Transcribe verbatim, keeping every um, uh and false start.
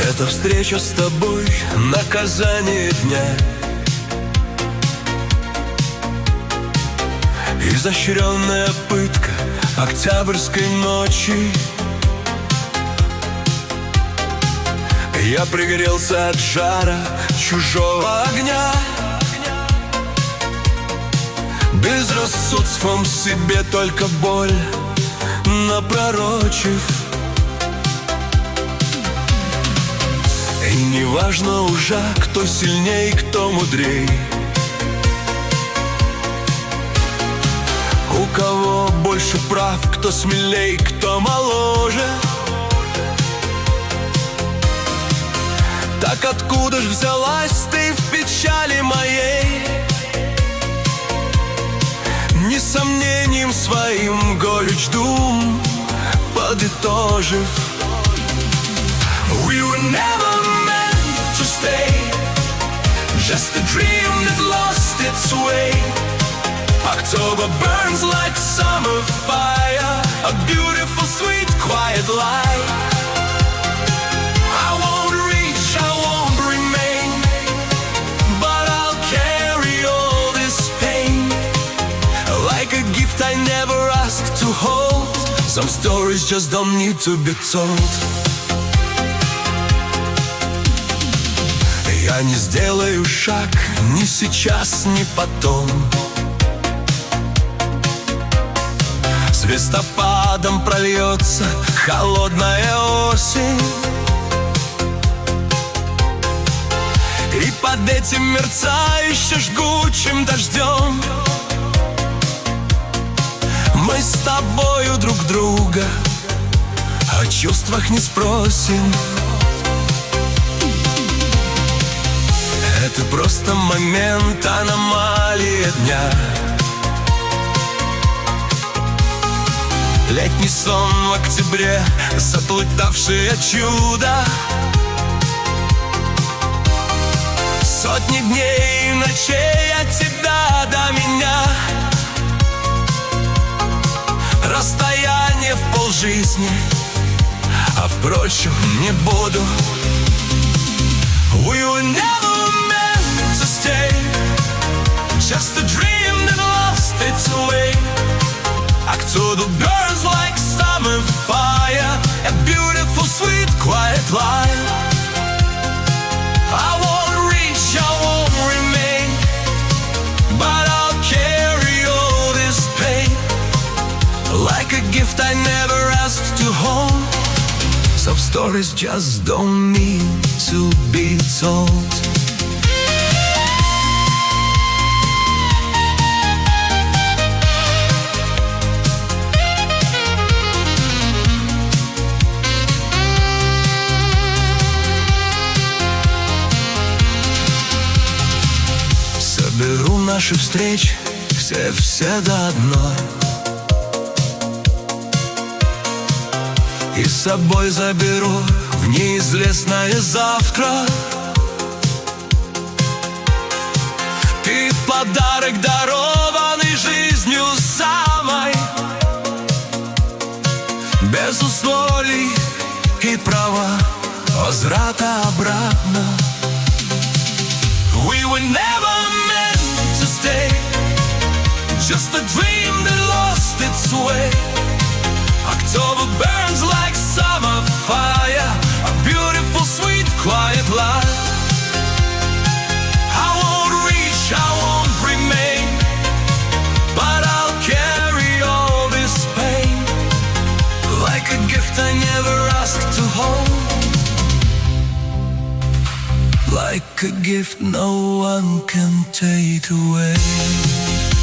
Эта встреча с тобой — наказание дня, изощренная пытка октябрьской ночи. Я пригрелся от жара чужого огня, безрассудством себе только боль напророчив. И неважно уже, кто сильней, кто мудрей, у кого больше прав, кто смелей, кто моложе. Так откуда ж взялась ты в печали моей, не сомнением своим горечь дум подытожив? We were never meant to stay, just a dream that lost its way. October burns like summer fire, a beautiful, sweet, quiet light. I won't reach, I won't remain, but I'll carry all this pain like a gift I never asked to hold. Some stories just don't need to be told. Я не сделаю шаг ни сейчас, ни потом. Свистопадом прольется холодная осень, и под этим мерцающим жгучим дождем мы с тобою друг друга о чувствах не спросим. Это просто момент, аномалия дня, летний сон в октябре, заплутавшее чудо. Сотни дней и ночей от тебя до меня, расстояние в полжизни, а впрочем не буду. We were never meant to stay, just a dream that lost its way. October burns like summer fire, a beautiful, sweet, quiet light. I won't reach, I won't remain, but I'll carry all this pain like a gift I never asked to hold. Some stories just don't need to be told. Соберу наши встречи все-все до одной, и с собой заберу в неизвестное завтра. Ты подарок, дарованный жизнью самой, без условий и права возврата обратно. We were never meant to stay, just a dream that lost its way. October burns like summer fire, a beautiful, sweet, quiet light. I won't reach, I won't remain, but I'll carry all this pain like a gift I never asked to hold, like a gift no one can take away.